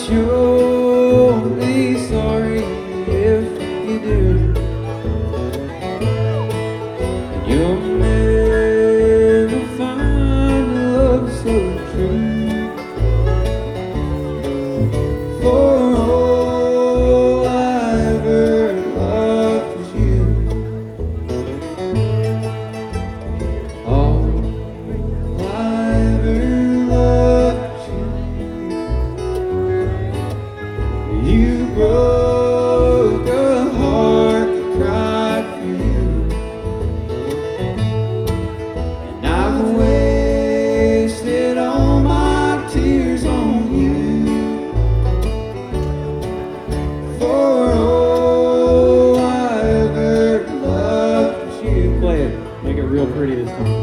but you're only sorry if you do. And you'll never find a love so true. For all I ever loved was you. All I ever loved was you. You broke a heart that cried for you. And I've wasted all my tears on you. For all I ever loved was you. Play it. Make it real pretty this time.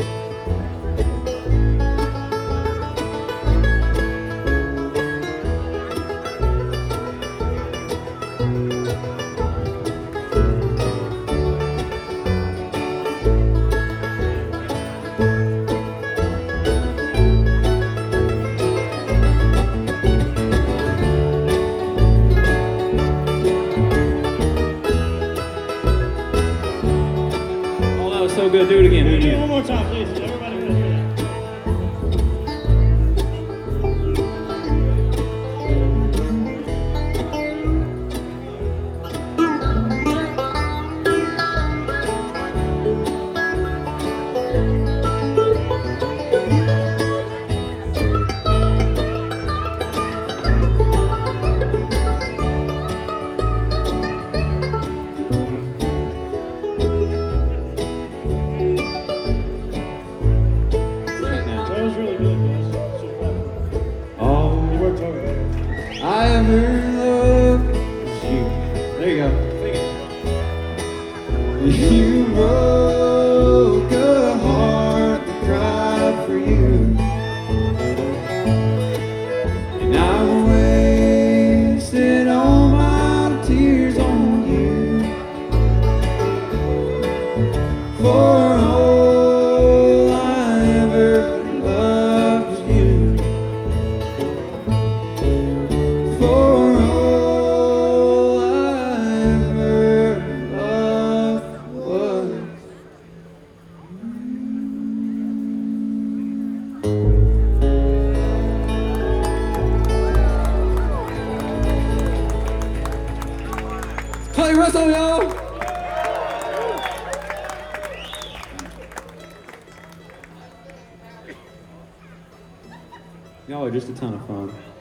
Oh, that was so good. Do it again. Do it again. One more time, please. Everybody finish it. That was really good, guys. Super. All You worked over there. I ever loved was you. There you go. Sing it. You broke a heart that cried for you. And I wasted all my tears on you. For all I ever loved was you. For all I ever loved was Play Russell, y'all! Y'all are just a ton of fun.